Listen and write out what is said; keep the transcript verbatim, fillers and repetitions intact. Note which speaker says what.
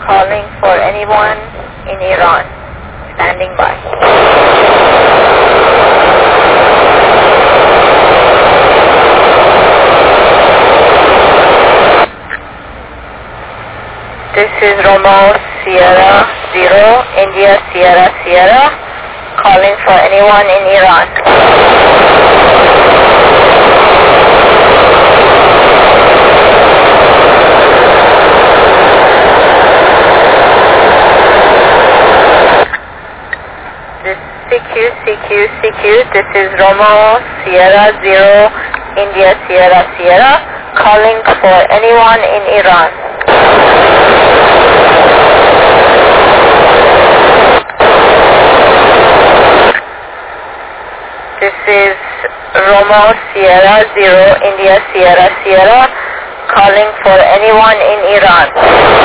Speaker 1: Calling for anyone in Iran. Standing by. This is Romeo Sierra Zero, India Sierra Sierra, calling for anyone in Iran. This C Q, C Q, C Q, this is Romeo Sierra Zero, India Sierra Sierra, calling for anyone in Iran. This is Romeo Sierra Zero, India Sierra Sierra, calling for anyone in Iran.